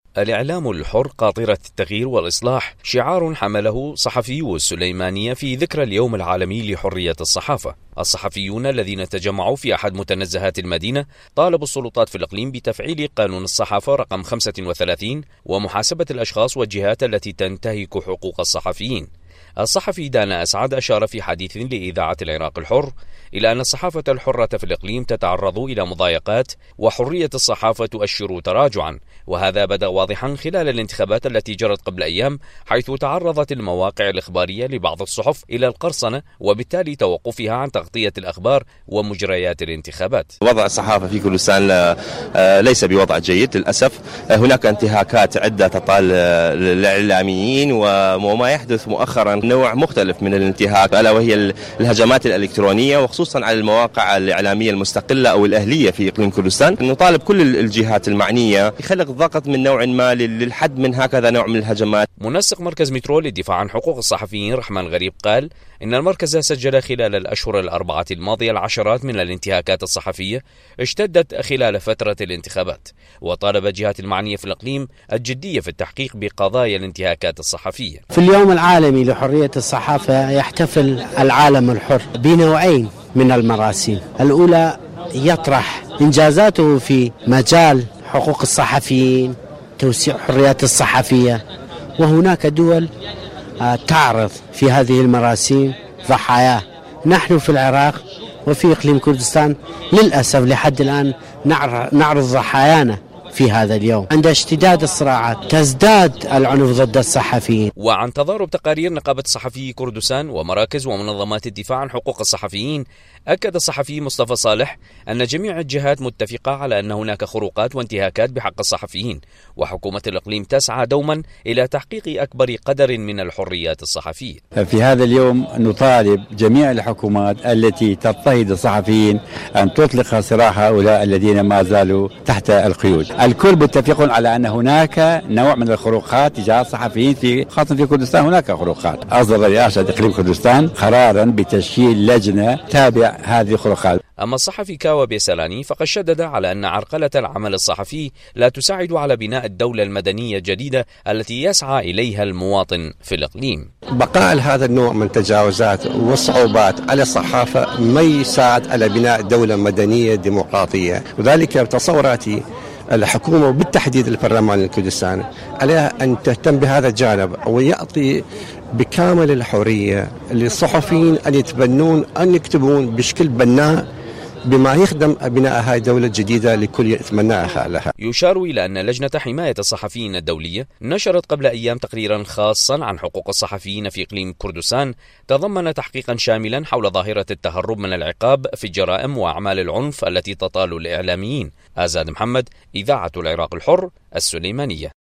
الإعلام الحر قاطرة التغيير والإصلاح شعار حمله صحفيو السليمانية في ذكرى اليوم العالمي لحرية الصحافة. الصحفيون الذين تجمعوا في أحد متنزهات المدينة طالبوا السلطات في الإقليم بتفعيل قانون الصحافة رقم 35 ومحاسبة الأشخاص والجهات التي تنتهك حقوق الصحفيين. الصحفي دانا أسعد أشار في حديث لإذاعة العراق الحر إلى أن الصحافة الحرة في الإقليم تتعرض إلى مضايقات وحرية الصحافة تؤشر تراجعا، وهذا بدأ واضحا خلال الانتخابات التي جرت قبل أيام، حيث تعرضت المواقع الإخبارية لبعض الصحف إلى القرصنة وبالتالي توقفها عن تغطية الأخبار ومجريات الانتخابات. وضع الصحافة في كردستان ليس بوضع جيد للأسف. هناك انتهاكات عدة تطال الإعلاميين، وما يحدث مؤخرا نوع مختلف من الانتهاك، ألا وهي الهجمات الإلكترونية وخصوصا على المواقع الإعلامية المستقلة أو الأهلية في إقليم كردستان. نطالب كل الجهات المعنية يخلق ضغط من نوع ما للحد من هكذا نوع من الهجمات. منسق مركز مترو للدفاع عن حقوق الصحفيين رحمن غريب قال إن المركز سجل خلال الأشهر الأربعة الماضية العشرات من الانتهاكات الصحفية اشتدت خلال فترة الانتخابات، وطالب الجهات المعنية في الإقليم الجدية في التحقيق بقضايا الانتهاكات الصحفية. في اليوم العالمي لحرية الصحافة يحتفل العالم الحر بنوعين من المراسيم. الأولى يطرح إنجازاته في مجال حقوق الصحفيين، توسيع حريات الصحفية، وهناك دول تعرض في هذه المراسيم ضحاياه. نحن في العراق وفي إقليم كردستان للأسف لحد الآن نعرض ضحايانا في هذا اليوم. عند اشتداد الصراعات تزداد العنف ضد الصحفيين. وعن تضارب تقارير نقابة صحفي كردستان ومراكز ومنظمات الدفاع عن حقوق الصحفيين، أكد الصحفي مصطفى صالح أن جميع الجهات متفقة على أن هناك خروقات وانتهاكات بحق الصحفيين، وحكومة الإقليم تسعى دوما إلى تحقيق أكبر قدر من الحريات الصحفية. في هذا اليوم نطالب جميع الحكومات التي تضطهد الصحفيين أن تطلق سراح هؤلاء الذين ما زالوا تحت القيود. الكل متفقون على أن هناك نوع من الخروقات تجاه الصحفيين خاصة في كردستان. هناك خروقات. أصدر رئاسة إقليم كردستان قرارا بتشكيل لجنة تابع هذه الخروقات. أما الصحفي كاوى بيسلاني فقد شدد على أن عرقلة العمل الصحفي لا تساعد على بناء الدولة المدنية الجديدة التي يسعى إليها المواطن في الإقليم. بقاء هذا النوع من التجاوزات والصعوبات على الصحافة ما يساعد على بناء دولة مدنية ديمقراطية، وذلك بتصوراتي الحكومة وبالتحديد البرلمان الكردستاني عليها أن تهتم بهذا الجانب ويعطي بكامل الحرية للصحفيين أن يتبنون أن يكتبون بشكل بناء بما يخدم بناء هذه الدولة الجديدة لكل يتمناها لها. يشار إلى أن لجنة حماية الصحفيين الدولية نشرت قبل أيام تقريرا خاصا عن حقوق الصحفيين في إقليم كردستان، تضمن تحقيقا شاملا حول ظاهرة التهرب من العقاب في الجرائم وأعمال العنف التي تطال الإعلاميين. آزاد محمد، إذاعة العراق الحر، السليمانية.